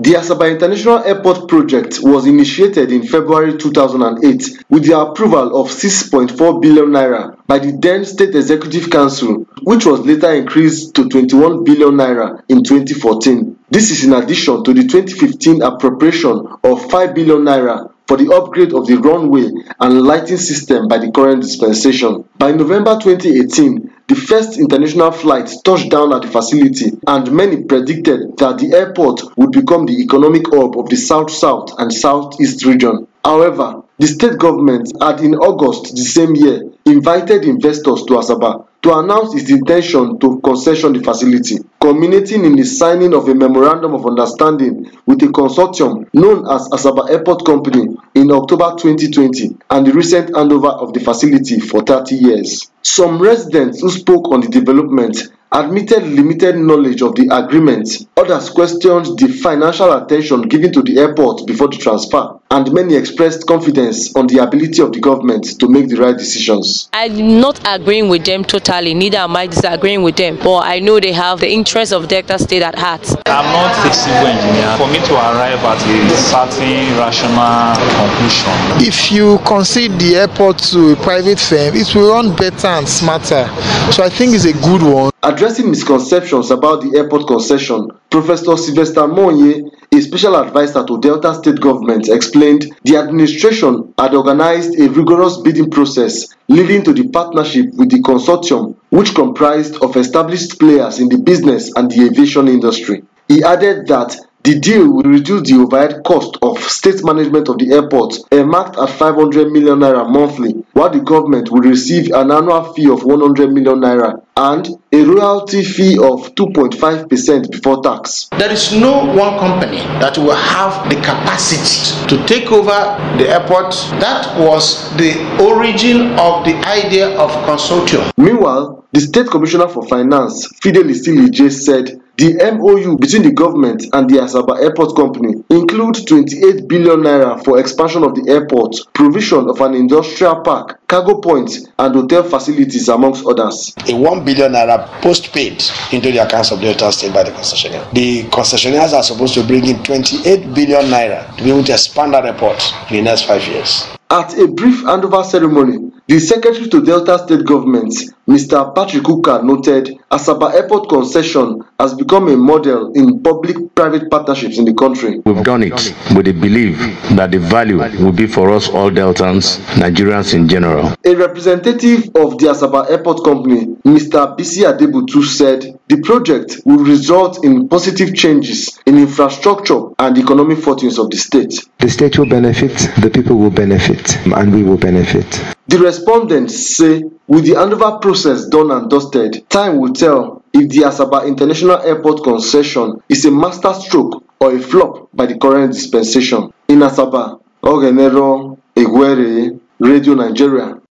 The Asaba International Airport project was initiated in February 2008 with the approval of 6.4 billion naira by the then State Executive Council, which was later increased to 21 billion naira in 2014. This is in addition to the 2015 appropriation of 5 billion naira for the upgrade of the runway and lighting system by the current dispensation. By November 2018, the first international flight touched down at the facility, and many predicted that the airport would become the economic hub of the South-South and Southeast region. However, the state government had in August the same year invited investors to Asaba to announce its intention to concession the facility, culminating in the signing of a memorandum of understanding with a consortium known as Asaba Airport Company in October 2020 and the recent handover of the facility for 30 years. Some residents who spoke on the development admitted limited knowledge of the agreement. Others questioned the financial attention given to the airport before the transfer, and many expressed confidence on the ability of the government to make the right decisions. I'm not agreeing with them totally, neither am I disagreeing with them, but I know they have the interest of Delta State at heart. I'm not a civil engineer. For me to arrive at a certain rational conclusion, if you concede the airport to a private firm, it will run better and smarter. So I think it's a good one. Addressing misconceptions about the airport concession, Professor Sylvester Monye, a special advisor to Delta State government, explained the administration had organized a rigorous bidding process leading to the partnership with the consortium, which comprised of established players in the business and the aviation industry. He added that the deal will reduce the overhead cost of state management of the airport, marked at 500 million naira monthly, while the government will receive an annual fee of 100 million naira and a royalty fee of 2.5% before tax. There is no one company that will have the capacity to take over the airport. That was the origin of the idea of consortium. Meanwhile, the State Commissioner for Finance, Fidelis Ilije, said the MOU between the government and the Asaba Airport Company includes 28 billion naira for expansion of the airport, provision of an industrial park, cargo points, and hotel facilities, amongst others. A 1 billion naira postpaid into the accounts of Delta State by the concessionaire. The concessionaires are supposed to bring in 28 billion naira to be able to expand that airport in the next 5 years. At a brief handover ceremony, the Secretary to Delta State Government, Mr. Patrick Kuka, noted Asaba Airport concession has become a model in public-private partnerships in the country. We've done it with the belief that the value will be for us all Deltans, Nigerians in general. A representative of the Asaba Airport Company, Mr. Bisi Adebutu, said the project will result in positive changes in infrastructure and economic fortunes of the state. The state will benefit, the people will benefit, and we will benefit. The respondents say with the handover process done and dusted, time will tell if the Asaba International Airport concession is a masterstroke or a flop by the current dispensation. In Asaba, Ogenero Egwere, Radio Nigeria.